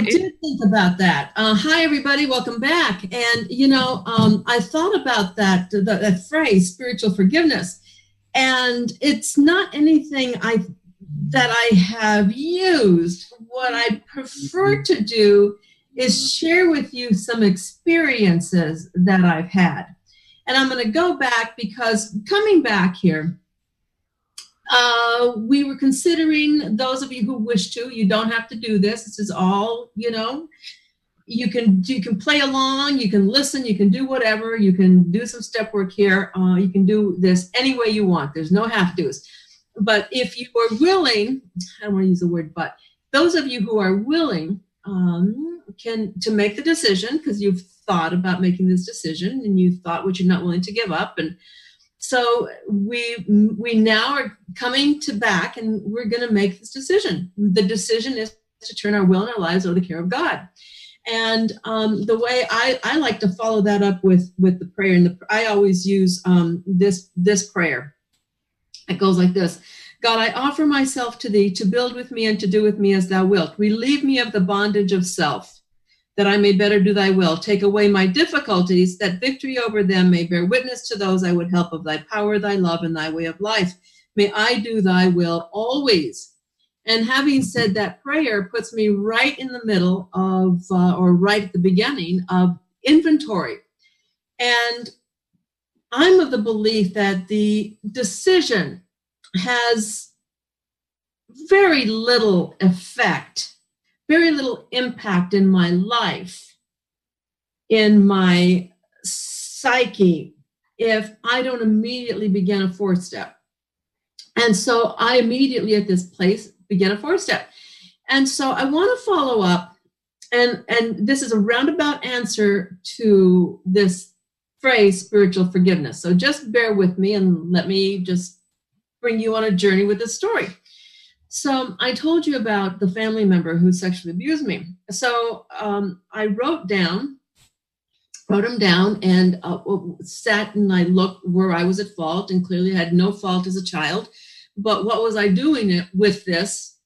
did think about that. Hi, everybody. Welcome back. And, I thought about that phrase, spiritual forgiveness. And it's not anything that I have used. What I prefer to do is share with you some experiences that I've had. And I'm going to go back because coming back here, we were considering, those of you who wish to, you don't have to do this. This is all, you can play along, you can listen, you can do whatever, you can do some step work here. You can do this any way you want. There's no have-tos. But if you are willing, I don't want to use the word but, those of you who are willing to make the decision, because you've thought about making this decision and you thought what you're not willing to give up. And so we now are coming back and we're going to make this decision. The decision is to turn our will and our lives over the care of God. And the way I like to follow that up with the prayer, and I always use this prayer. It goes like this. God, I offer myself to thee to build with me and to do with me as thou wilt. Relieve me of the bondage of self, that I may better do thy will. Take away my difficulties, that victory over them may bear witness to those I would help of thy power, thy love, and thy way of life. May I do thy will always. And having said that prayer puts me right in the middle of, or right at the beginning of inventory. And I'm of the belief that the decision has very little effect, very little impact in my life, in my psyche, if I don't immediately begin a fourth step. And so I immediately at this place begin a fourth step. And so I want to follow up, and this is a roundabout answer to this phrase, spiritual forgiveness. So just bear with me and let me just bring you on a journey with this story. So I told you about the family member who sexually abused me. So I wrote him down and sat and I looked where I was at fault, and clearly I had no fault as a child. But what was I doing with this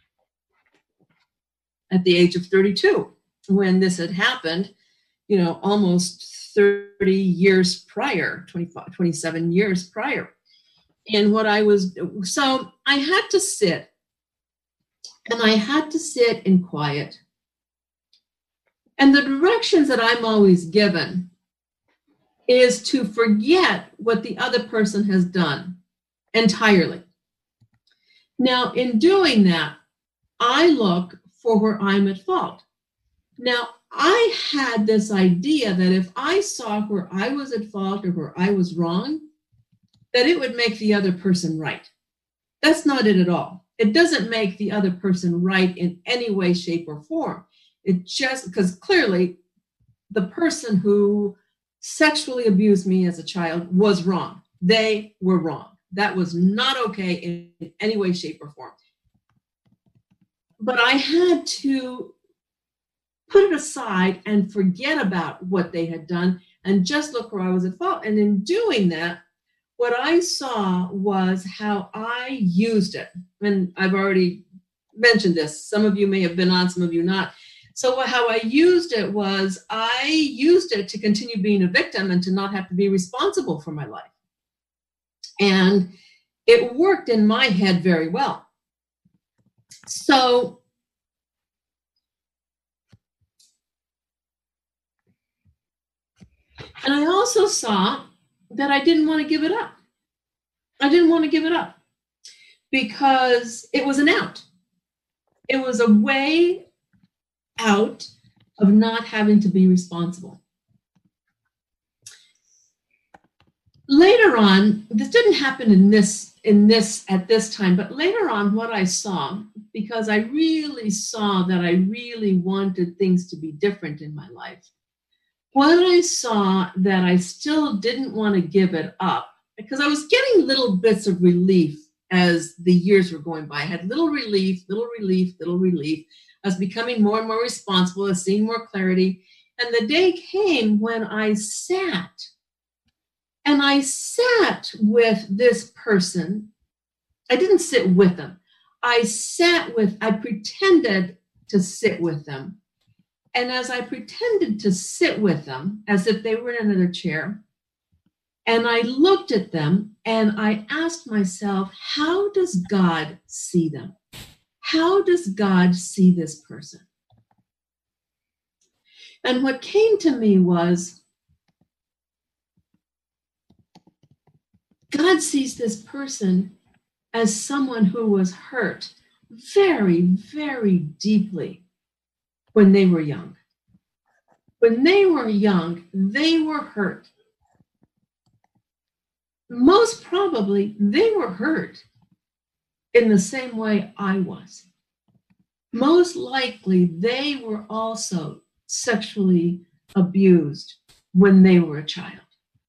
at the age of 32 when this had happened, almost 30 years prior, 27 years prior. And so I had to sit, and I had to sit in quiet. And the directions that I'm always given is to forget what the other person has done entirely. Now, in doing that, I look for where I'm at fault. Now, I had this idea that if I saw where I was at fault or where I was wrong, that it would make the other person right. That's not it at all. It doesn't make the other person right in any way, shape, or form. It just, because clearly the person who sexually abused me as a child was wrong. They were wrong. That was not okay in any way, shape, or form. But I had to put it aside and forget about what they had done and just look where I was at fault. And in doing that, what I saw was how I used it. And I've already mentioned this. Some of you may have been on, some of you not. So how I used it was I used it to continue being a victim and to not have to be responsible for my life. And it worked in my head very well. So and I also saw that I didn't want to give it up. I didn't want to give it up because it was an out. It was a way out of not having to be responsible. Later on, this didn't happen at this time, but later on what I saw, because I really saw that I really wanted things to be different in my life, when I saw that I still didn't want to give it up, because I was getting little bits of relief as the years were going by. I had little relief. I was becoming more and more responsible, I was seeing more clarity. And the day came when I sat with this person. I didn't sit with them. I pretended to sit with them And as I pretended to sit with them as if they were in another chair, and I looked at them and I asked myself, how does God see them? How does God see this person? And what came to me was, God sees this person as someone who was hurt very, very deeply when they were young. When they were young, they were hurt. Most probably, they were hurt in the same way I was. Most likely, they were also sexually abused when they were a child.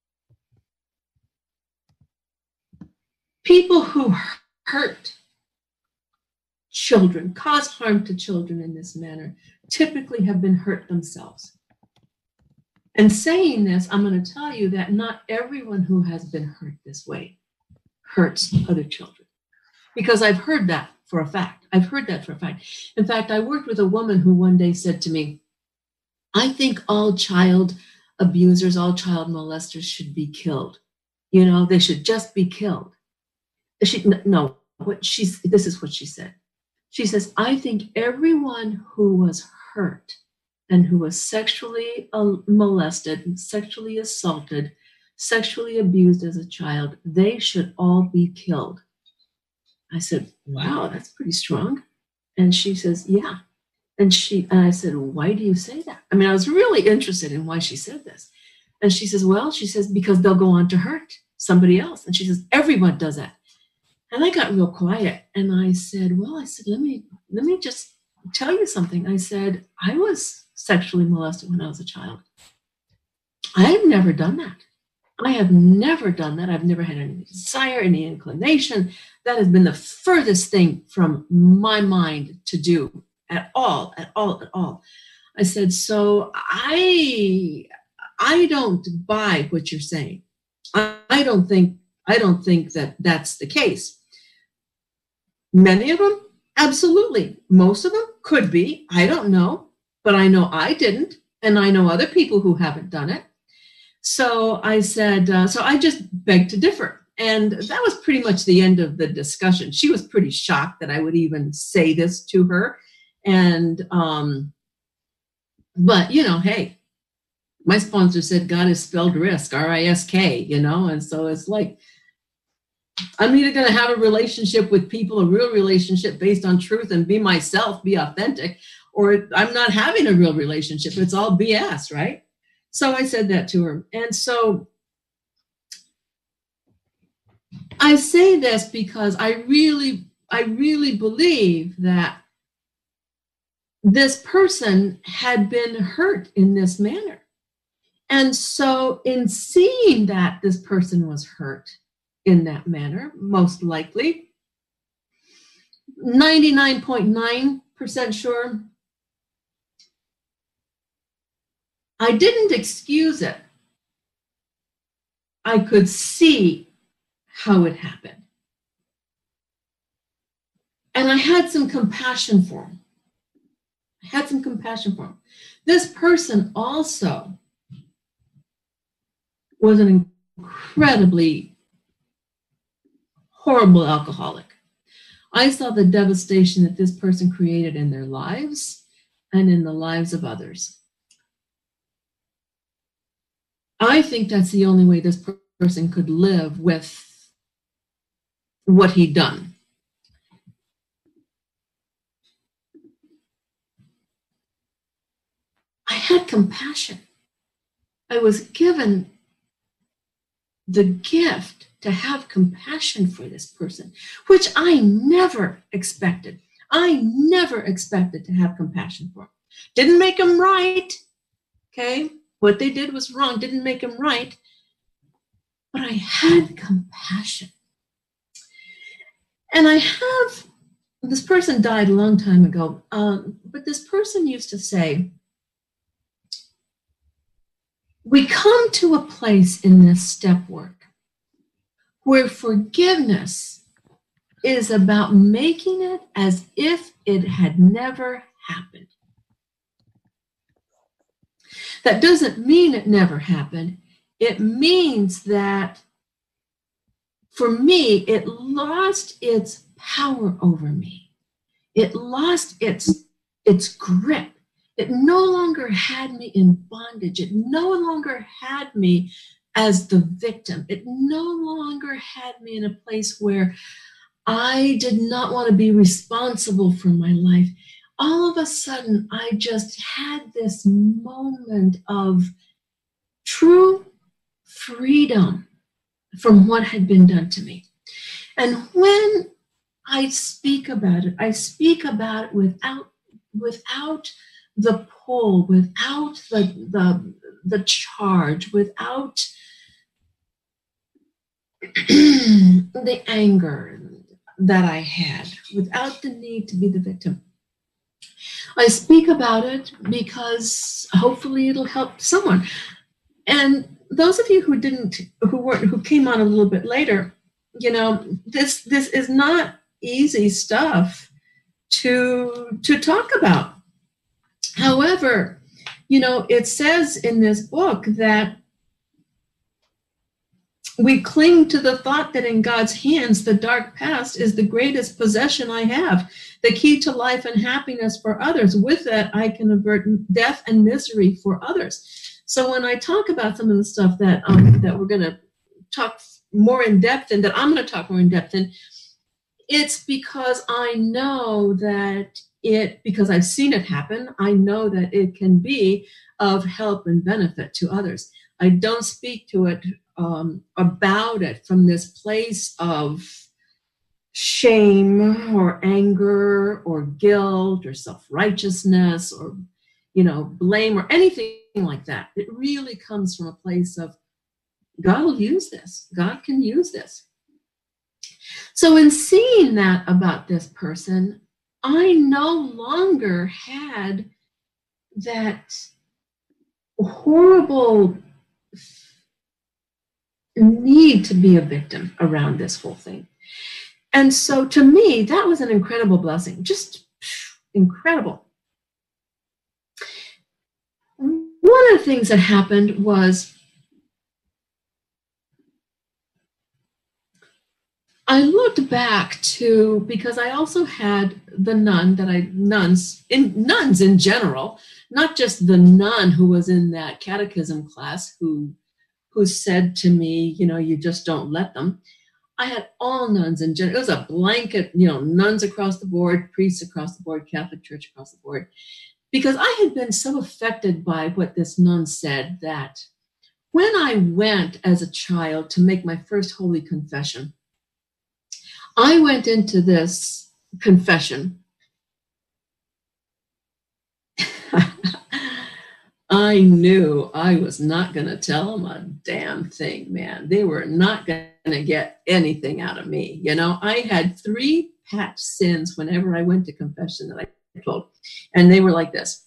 People who hurt children, cause harm to children in this manner, typically have been hurt themselves. And saying this, I'm going to tell you that not everyone who has been hurt this way hurts other children. Because I've heard that for a fact. I've heard that for a fact. In fact, I worked with a woman who one day said to me, I think all child abusers, all child molesters should be killed. You know, they should just be killed. This is what she said. She says, I think everyone who was hurt and who was sexually molested, sexually assaulted, sexually abused as a child, they should all be killed. I said, wow, that's pretty strong. And she says, yeah. And I said, why do you say that? I mean, I was really interested in why she said this. And she says, because they'll go on to hurt somebody else. And she says, everyone does that. And I got real quiet. And I said, let me just tell you something. I said, I was sexually molested when I was a child. I've never done that. I have never done that. I've never had any desire, any inclination. That has been the furthest thing from my mind to do at all. I said, so I don't buy what you're saying. I don't think that that's the case. Many of them, absolutely. Most of them could be. I don't know, but I know I didn't, and I know other people who haven't done it. So I said, so I just begged to differ. And that was pretty much the end of the discussion. She was pretty shocked that I would even say this to her. And, but, hey, my sponsor said God is spelled risk, R-I-S-K, and so it's like, I'm either going to have a relationship with people, a real relationship based on truth and be myself, be authentic, or I'm not having a real relationship. It's all BS, right? So I said that to her. And so I say this because I really believe that this person had been hurt in this manner. And so in seeing that this person was hurt in that manner, most likely, 99.9% sure, I didn't excuse it. I could see how it happened. And I had some compassion for him. This person also was an incredibly horrible alcoholic. I saw the devastation that this person created in their lives and in the lives of others. I think that's the only way this person could live with what he'd done. I had compassion. I was given the gift to have compassion for this person, which I never expected. I never expected to have compassion for him. Didn't make him right, okay? What they did was wrong, didn't make him right, but I had compassion. And this person died a long time ago, but this person used to say, we come to a place in this step work where forgiveness is about making it as if it had never happened. That doesn't mean it never happened. It means that for me, it lost its power over me. It lost its grip. It no longer had me in bondage. It no longer had me as the victim. It no longer had me in a place where I did not want to be responsible for my life. All of a sudden, I just had this moment of true freedom from what had been done to me. And when I speak about it, I speak about it without the pull, without the charge, without the anger that I had, without the need to be the victim. I speak about it because hopefully it'll help someone. And those of you who came on a little bit later, you know, this is not easy stuff to talk about. However, you know, it says in this book that we cling to the thought that in God's hands, the dark past is the greatest possession I have, the key to life and happiness for others. With that, I can avert death and misery for others. So when I talk about some of the stuff that we're going to talk more in depth in, that I'm going to talk more in depth in, it's because I know that because I've seen it happen, I know that it can be of help and benefit to others. I don't speak to it about it from this place of shame or anger or guilt or self-righteousness or, you know, blame or anything like that. It really comes from a place of God will use this. God can use this. So in seeing that about this person, I no longer had that horrible need to be a victim around this whole thing. And so to me, that was an incredible blessing, just incredible. One of the things that happened was I looked back to, because I also had the nuns in general, not just the nun who was in that catechism class who said to me, you know, you just don't let them. I had all nuns in general. It was a blanket, you know, nuns across the board, priests across the board, Catholic Church across the board, because I had been so affected by what this nun said that when I went as a child to make my first holy confession, I went into this confession. I knew I was not going to tell them a damn thing, man. They were not going to get anything out of me. You know, I had 3 patch sins whenever I went to confession that I told. And they were like this.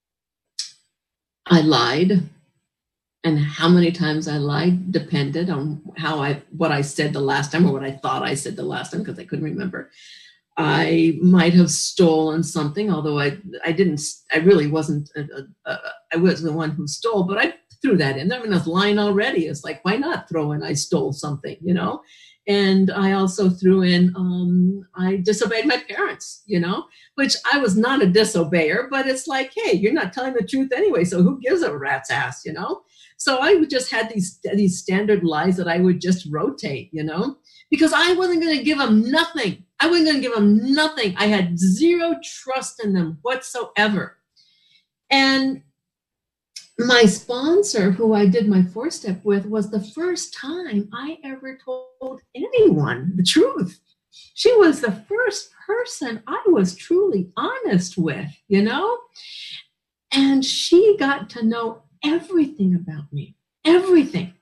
I lied. And how many times I lied depended on what I said the last time or what I thought I said the last time, because I couldn't remember. I might have stolen something, although I didn't. I really wasn't. I was the one who stole, but I threw that in there. I mean, I was lying already. It's like, why not throw in I stole something, you know? And I also threw in I disobeyed my parents, you know, which I was not a disobeyer, but it's like, hey, you're not telling the truth anyway, so who gives a rat's ass, you know? So I just had these standard lies that I would just rotate, you know, because I wasn't going to give them nothing. I wasn't going to give them nothing. I had zero trust in them whatsoever. And my sponsor, who I did my 4-step with, was the first time I ever told anyone the truth. She was the first person I was truly honest with, you know, and she got to know everything about me, everything.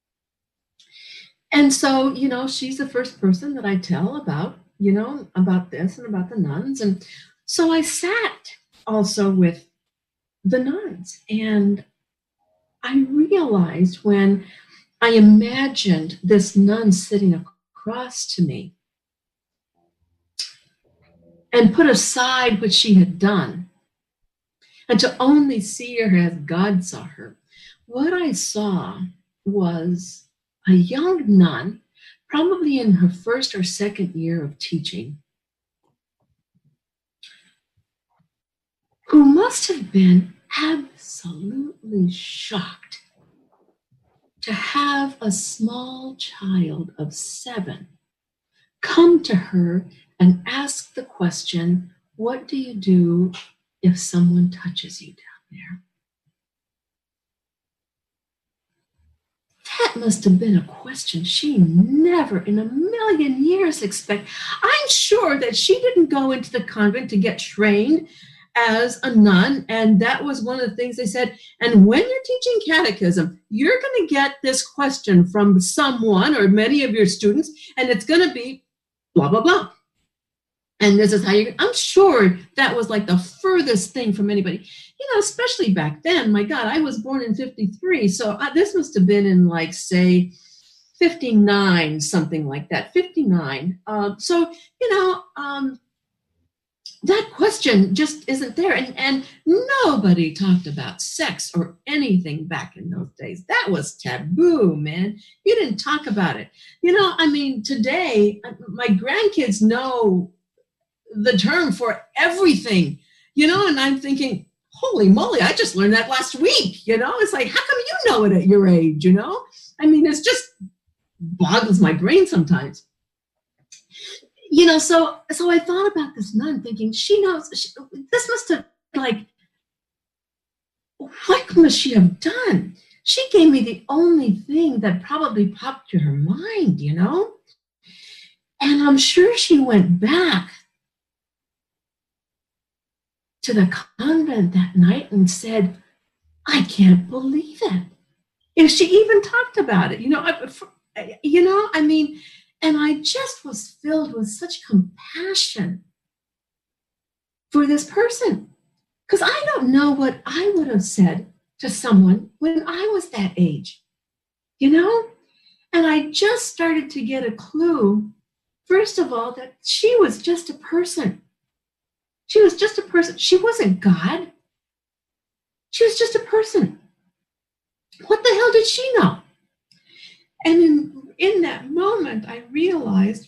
And so, you know, she's the first person that I tell about, you know, about this and about the nuns. And so I sat also with the nuns, and I realized when I imagined this nun sitting across to me and put aside what she had done, and to only see her as God saw her. What I saw was a young nun, probably in her first or second year of teaching, who must have been absolutely shocked to have a small child of 7 come to her and ask the question, what do you do if someone touches you down there? That must have been a question she never in a million years expected. I'm sure that she didn't go into the convent to get trained as a nun, and that was one of the things they said. And when you're teaching catechism, you're going to get this question from someone or many of your students, and it's going to be blah, blah, blah. And this is how I'm sure that was like the furthest thing from anybody, especially back then. My God, I was born in 53. So this must have been in like, say, 59, something like that, 59. That question just isn't there. And nobody talked about sex or anything back in those days. That was taboo, man. You didn't talk about it. Today, my grandkids know the term for everything, and I'm thinking, holy moly, I just learned that last week, It's like, how come you know it at your age, It's just boggles my brain sometimes. So I thought about this nun thinking, she knows, this must have, what must she have done? She gave me the only thing that probably popped to her mind, And I'm sure she went back to the convent that night and said, I can't believe it. And she even talked about it, and I just was filled with such compassion for this person. Because I don't know what I would have said to someone when I was that age, And I just started to get a clue, first of all, that she was just a person. She was just a person. She wasn't God. She was just a person. What the hell did she know? And in that moment, I realized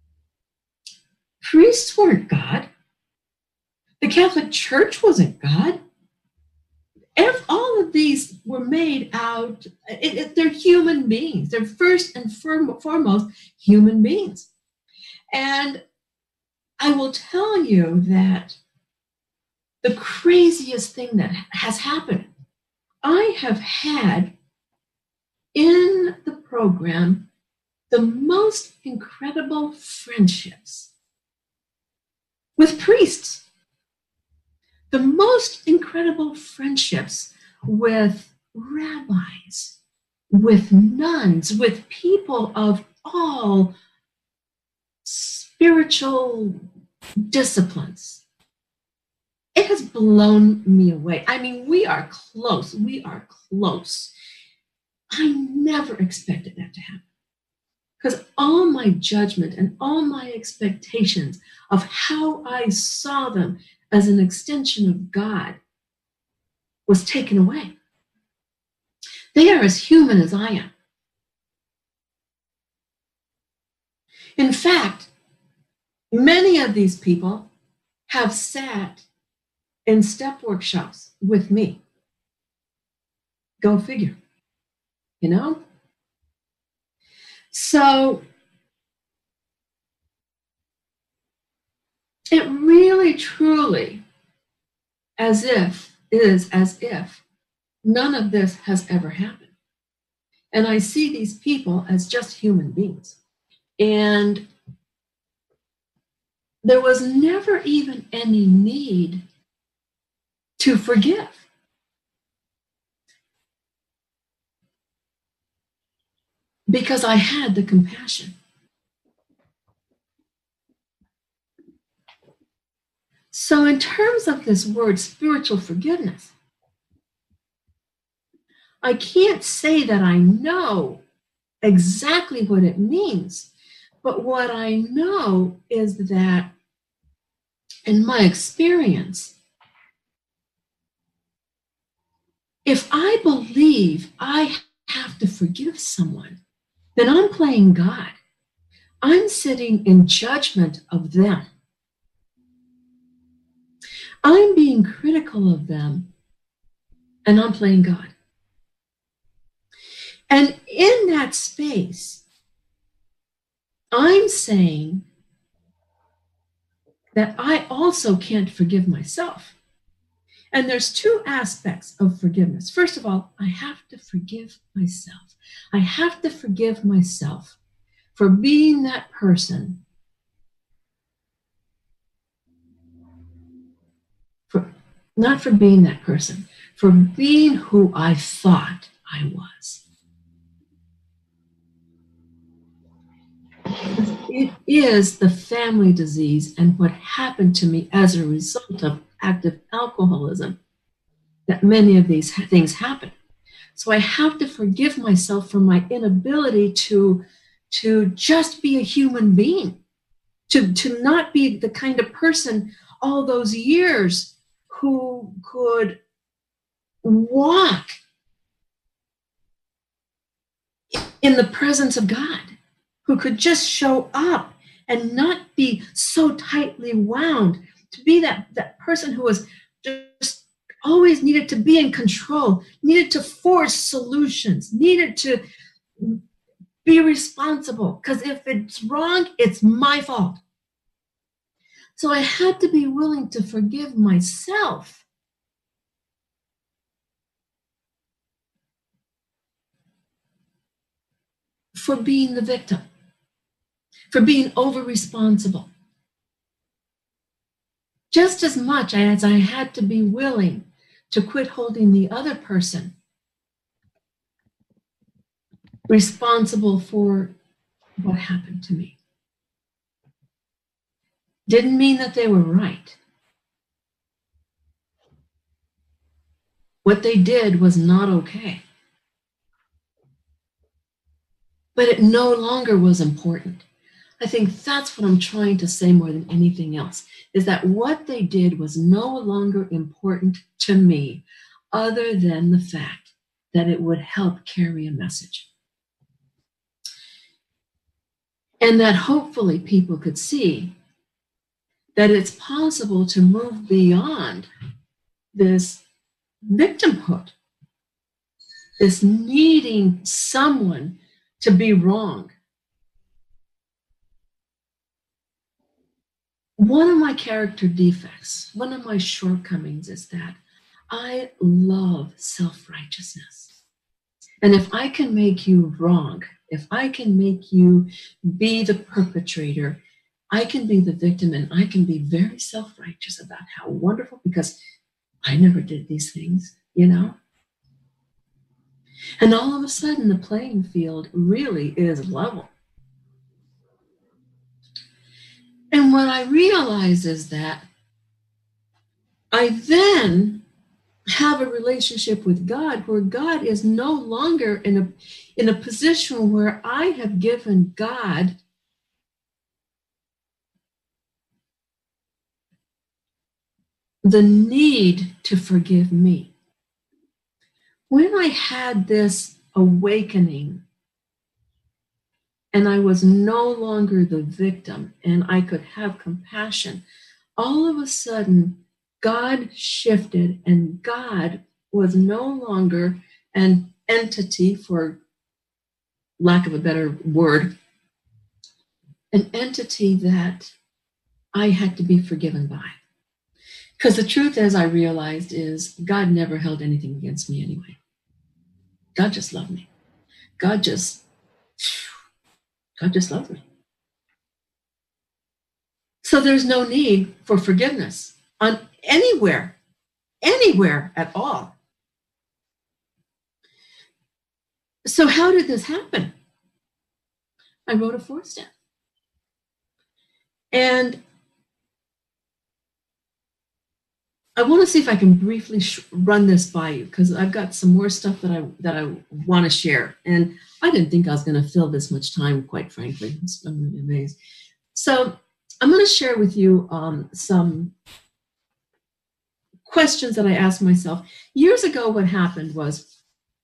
priests weren't God. The Catholic Church wasn't God. All of these were made out, they're human beings. They're first and foremost human beings. And I will tell you that the craziest thing that has happened, I have had in the program the most incredible friendships with priests, the most incredible friendships with rabbis, with nuns, with people of all spiritual disciplines. It has blown me away. We are close. We are close. I never expected that to happen. Because all my judgment and all my expectations of how I saw them as an extension of God was taken away. They are as human as I am. In fact, many of these people have sat in step workshops with me. Go figure, So it really, truly is as if none of this has ever happened. And I see these people as just human beings. And there was never even any need to forgive. Because I had the compassion. So in terms of this word, spiritual forgiveness, I can't say that I know exactly what it means, but what I know is that in my experience, If I believe I have to forgive someone, then I'm playing God. I'm sitting in judgment of them. I'm being critical of them, and I'm playing God. And in that space, I'm saying that I also can't forgive myself. And there's two aspects of forgiveness. First of all, I have to forgive myself. I have to forgive myself for being that person, not for being that person, for being who I thought I was. It is the family disease and what happened to me as a result of active alcoholism that many of these things happen. So I have to forgive myself for my inability to just be a human being, to not be the kind of person all those years who could walk in the presence of God, who could just show up and not be so tightly wound, to be that person who was just always needed to be in control, needed to force solutions, needed to be responsible, because if it's wrong, it's my fault. So I had to be willing to forgive myself for being the victim, for being over-responsible. Just as much as I had to be willing to quit holding the other person responsible for what happened to me. Didn't mean that they were right. What they did was not okay. But it no longer was important. I think that's what I'm trying to say more than anything else, is that what they did was no longer important to me, other than the fact that it would help carry a message. And that hopefully people could see that it's possible to move beyond this victimhood, this needing someone to be wrong. One of my character defects, one of my shortcomings is that I love self-righteousness. And if I can make you wrong, if I can make you be the perpetrator, I can be the victim, and I can be very self-righteous about how wonderful, because I never did these things, you know? And all of a sudden, the playing field really is level. And what I realize is that I then have a relationship with God where God is no longer in a position where I have given God the need to forgive me. When I had this awakening and I was no longer the victim and I could have compassion, all of a sudden God shifted, and God was no longer an entity, for lack of a better word, an entity that I had to be forgiven by. Because the truth, as I realized, is God never held anything against me anyway. God just loved me. God just loved me. So there's no need for forgiveness on anywhere at all. So how did this happen? I wrote a 4-step. And I want to see if I can briefly run this by you, because I've got some more stuff that I want to share. And I didn't think I was going to fill this much time, quite frankly. I'm really amazed. So I'm going to share with you some questions that I asked myself. Years ago, what happened was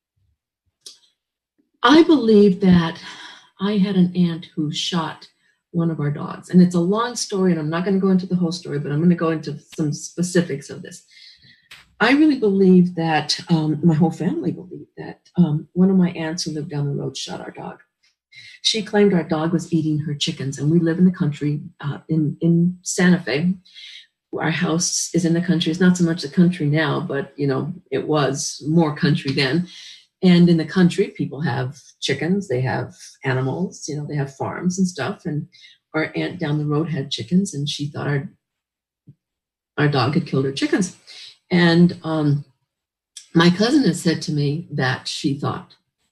I believed that I had an aunt who shot one of our dogs. And it's a long story, and I'm not going to go into the whole story, but I'm going to go into some specifics of this. I really believe that, my whole family believed that one of my aunts who lived down the road shot our dog. She claimed our dog was eating her chickens, and we live in the country in Santa Fe. Our house is in the country. It's not so much the country now, but it was more country then. And in the country, people have chickens, they have animals, they have farms and stuff. And our aunt down the road had chickens, and she thought our dog had killed her chickens. And my cousin had said to me that she thought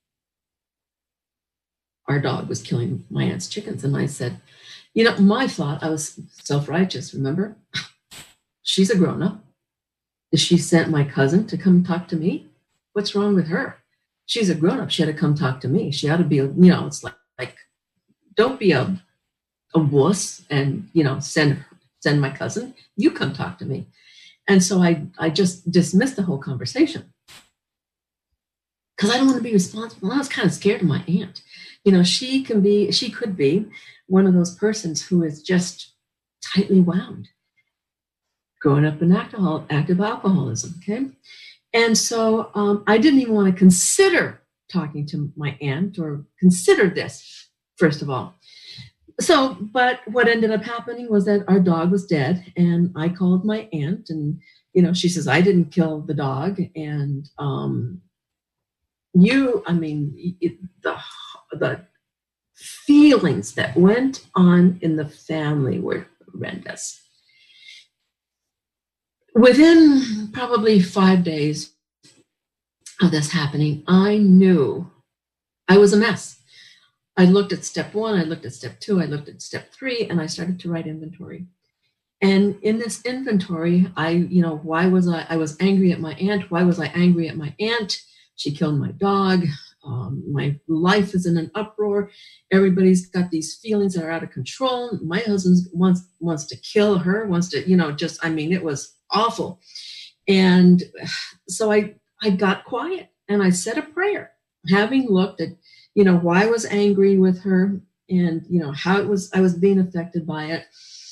our dog was killing my aunt's chickens. And I said, my thought, I was self-righteous, remember? She's a grown-up. She sent my cousin to come talk to me. What's wrong with her? She's a grown-up. She had to come talk to me. She ought to be, it's like don't be a wuss and, send my cousin. You come talk to me. And so I just dismissed the whole conversation because I don't want to be responsible. I was kind of scared of my aunt. She could be one of those persons who is just tightly wound, growing up in active alcoholism. Okay. And so I didn't even want to consider talking to my aunt or consider this, first of all. So, but what ended up happening was that our dog was dead, and I called my aunt, and, she says, I didn't kill the dog. And the feelings that went on in the family were horrendous. Within probably 5 days of this happening, I knew I was a mess. I looked at step 1, I looked at step 2, I looked at step 3, and I started to write inventory. And in this inventory, I was angry at my aunt. Why was I angry at my aunt? She killed my dog. My life is in an uproar. Everybody's got these feelings that are out of control. My husband wants to kill her, wants to, it was awful. And so I got quiet and I said a prayer, having looked at, why I was angry with her and, how I was being affected by it.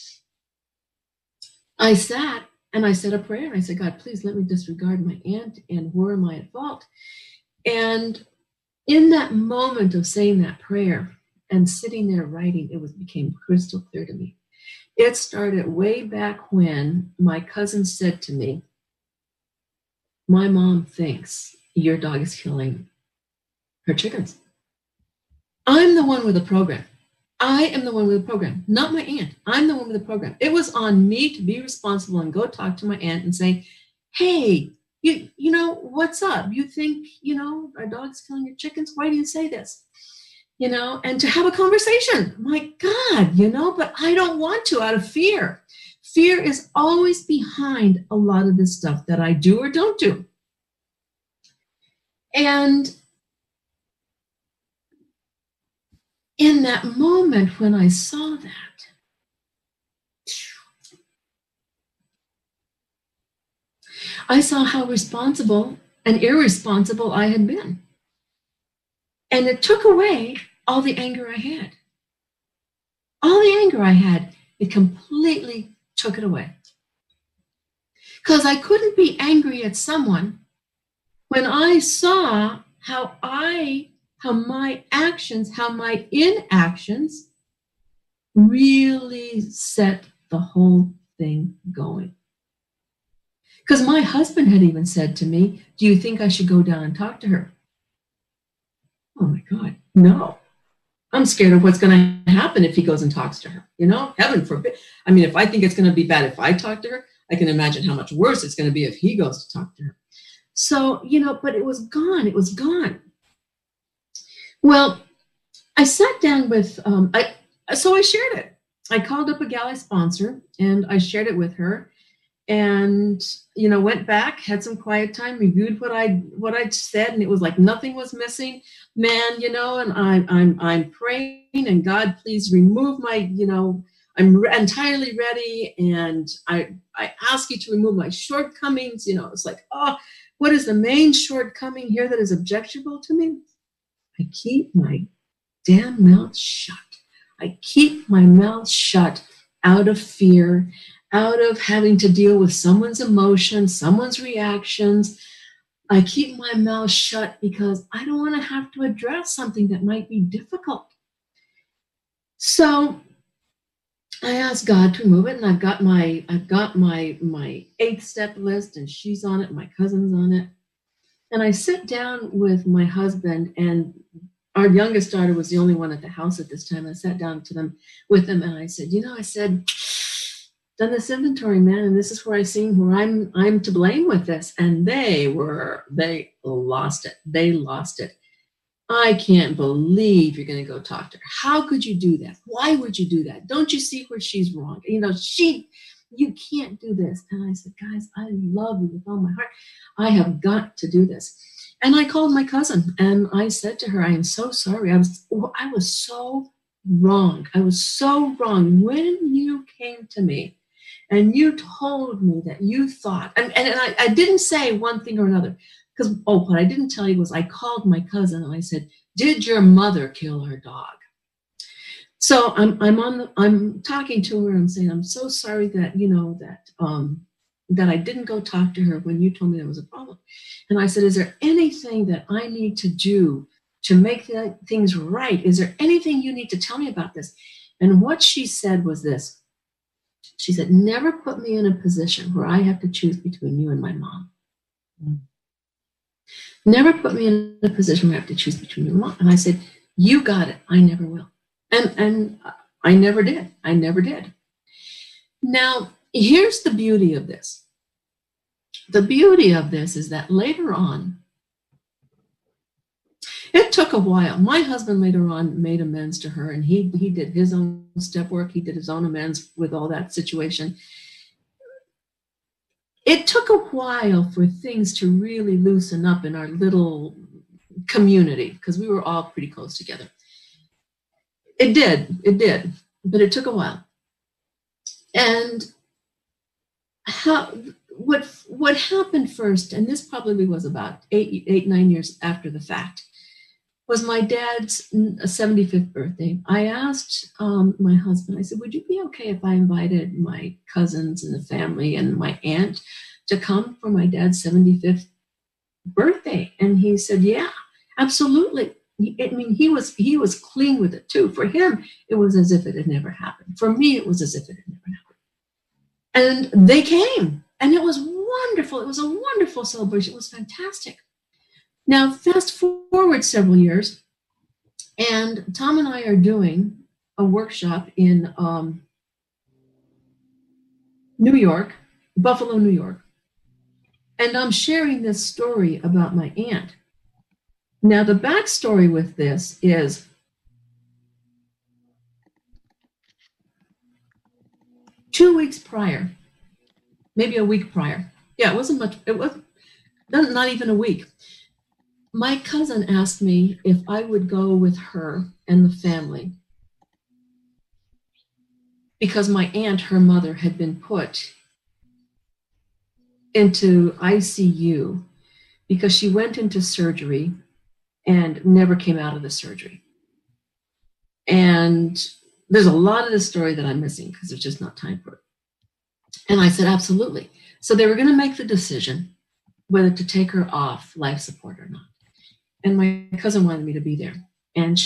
I sat and I said a prayer. I said, God, please let me disregard my aunt, and where am I at fault? And in that moment of saying that prayer and sitting there writing, became crystal clear to me. It started way back when my cousin said to me, my mom thinks your dog is killing her chickens. I'm the one with the program. I am the one with the program, not my aunt. I'm the one with the program. It was on me to be responsible and go talk to my aunt and say, hey, what's up? You think, our dog's killing your chickens? Why do you say this? And to have a conversation. My God, but I don't want to, out of fear. Fear is always behind a lot of this stuff that I do or don't do. And in that moment when I saw that, I saw how responsible and irresponsible I had been. And it took away all the anger I had. All the anger I had, it completely took it away. Because I couldn't be angry at someone when I saw how my actions, how my inactions really set the whole thing going. Because my husband had even said to me, do you think I should go down and talk to her? Oh my God, no. I'm scared of what's going to happen if he goes and talks to her. Heaven forbid. If I think it's going to be bad if I talk to her, I can imagine how much worse it's going to be if he goes to talk to her. So, but it was gone. It was gone. Well, I sat down with, so I shared it. I called up a galley sponsor and I shared it with her, and, went back, had some quiet time, reviewed what I'd said, and it was like nothing was missing, man, and I'm praying, and God, please remove my, entirely ready, and I ask you to remove my shortcomings. You know, it's like, oh, what is the main shortcoming here that is objectionable to me? I keep my damn mouth shut. I keep my mouth shut out of fear, out of having to deal with someone's emotions, someone's reactions. I keep my mouth shut because I don't want to have to address something that might be difficult. So I asked God to remove it, and I've got my 8th step list, and she's on it, my cousin's on it. And I sit down with my husband, and our youngest daughter was the only one at the house at this time. I sat down with them, and I said, done this inventory, man, and this is where I seen where I'm to blame with this. And they lost it. They lost it. I can't believe you're going to go talk to her. How could you do that? Why would you do that? Don't you see where she's wrong? You can't do this. And I said, guys, I love you with all my heart. I have got to do this. And I called my cousin, and I said to her, I am so sorry. I was so wrong. I was so wrong when you came to me and you told me that you thought, and I didn't say one thing or another. Because, what I didn't tell you was I called my cousin and I said, did your mother kill her dog? So I'm talking to her and saying, I'm so sorry that, that I didn't go talk to her when you told me there was a problem. And I said, is there anything that I need to do to make things right? Is there anything you need to tell me about this? And what she said was this. She said, never put me in a position where I have to choose between you and my mom. Mm. Never put me in a position where I have to choose between you and mom. And I said, you got it. I never will. And I never did. I never did. Now, here's the beauty of this. The beauty of this is that later on, it took a while. My husband later on made amends to her, and he did his own step work. He did his own amends with all that situation. It took a while for things to really loosen up in our little community because we were all pretty close together. It did, but it took a while. And what happened first, and this probably was about 9 years after the fact, was my dad's 75th birthday. I asked my husband, I said, would you be okay if I invited my cousins and the family and my aunt to come for my dad's 75th birthday? And he said, yeah, absolutely. He was clean with it too. For him, it was as if it had never happened. For me, it was as if it had never happened. And they came, and it was wonderful. It was a wonderful celebration. It was fantastic. Now, fast forward several years, and Tom and I are doing a workshop in New York, Buffalo, New York. And I'm sharing this story about my aunt. Now, the backstory with this is 2 weeks prior, maybe a week prior. Yeah, it wasn't much. It was not even a week. My cousin asked me if I would go with her and the family because my aunt, her mother, had been put into ICU because she went into surgery and never came out of the surgery. And there's a lot of the story that I'm missing because there's just not time for it. And I said, absolutely. So they were going to make the decision whether to take her off life support or not. And my cousin wanted me to be there. And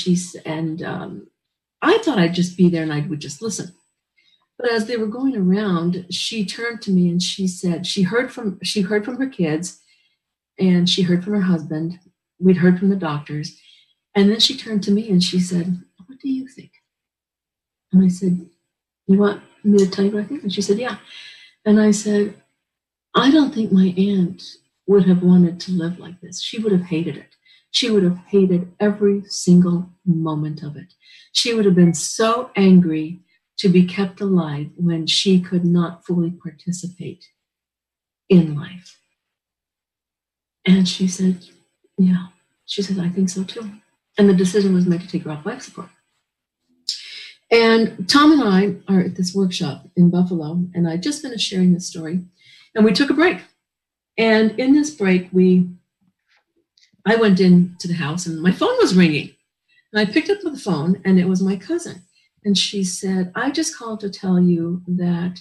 I thought I'd just be there and I would just listen. But as they were going around, she turned to me and she said, she heard from her kids and she heard from her husband. We'd heard from the doctors. And then she turned to me and she said, what do you think? And I said, you want me to tell you what I think? And she said, yeah. And I said, I don't think my aunt would have wanted to live like this. She would have hated it. She would have hated every single moment of it. She would have been so angry to be kept alive when she could not fully participate in life. And she said, yeah. She said, I think so too. And the decision was made to take her off life support. And Tom and I are at this workshop in Buffalo, and I just finished sharing this story, and we took a break. And in this break, I went into the house, and my phone was ringing. And I picked up the phone, and it was my cousin. And she said, I just called to tell you that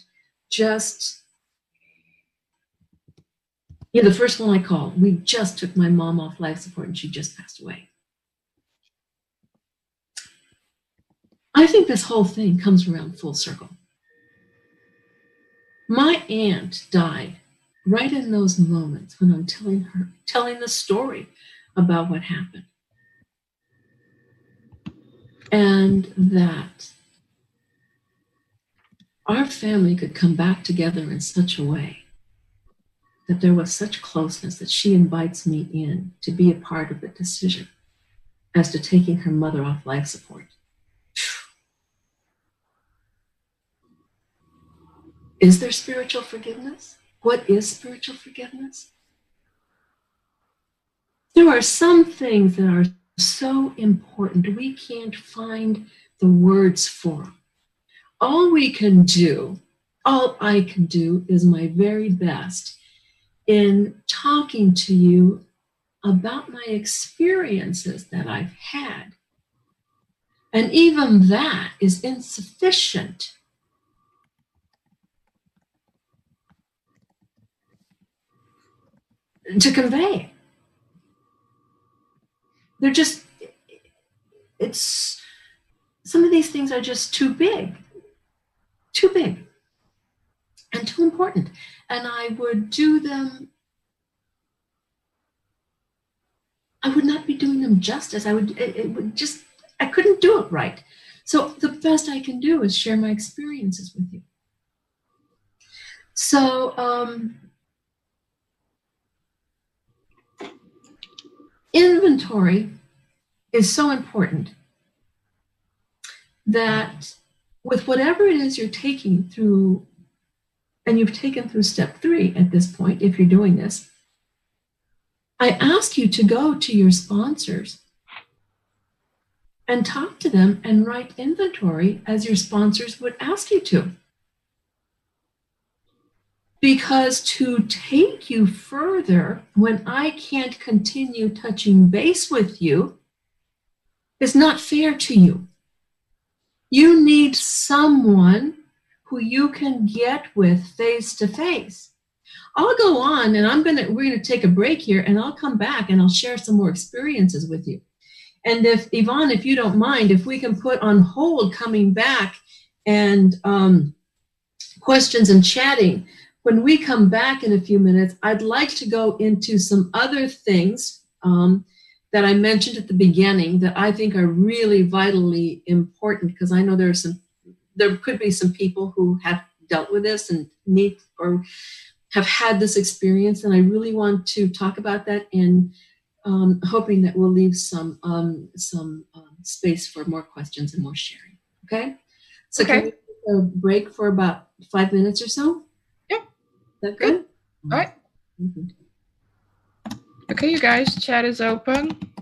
the first one I called, we just took my mom off life support, and she just passed away. I think this whole thing comes around full circle. My aunt died right in those moments when I'm telling the story about what happened. And that our family could come back together in such a way that there was such closeness that she invites me in to be a part of the decision as to taking her mother off life support. Is there spiritual forgiveness? What is spiritual forgiveness? There are some things that are so important we can't find the words for them. All I can do is my very best in talking to you about my experiences that I've had. And even that is insufficient to convey. Some of these things are just too big and too important. And I would not be doing them justice. I couldn't do it right. So the best I can do is share my experiences with you. So, inventory is so important that with whatever it is you're taking through, and you've taken through step 3 at this point, if you're doing this, I ask you to go to your sponsors and talk to them and write inventory as your sponsors would ask you to. Because to take you further when I can't continue touching base with you is not fair to you. You need someone who you can get with face to face. I'll go on and we're gonna take a break here, and I'll come back and I'll share some more experiences with you. And if Yvonne, if you don't mind, if we can put on hold coming back and questions and chatting, when we come back in a few minutes, I'd like to go into some other things that I mentioned at the beginning that I think are really vitally important, because I know there could be some people who have dealt with this and need or have had this experience, and I really want to talk about that, and hoping that we'll leave some space for more questions and more sharing. Okay? So okay. Can we take a break for about 5 minutes or so? Yep. Is that good? All right. Okay, you guys, chat is open.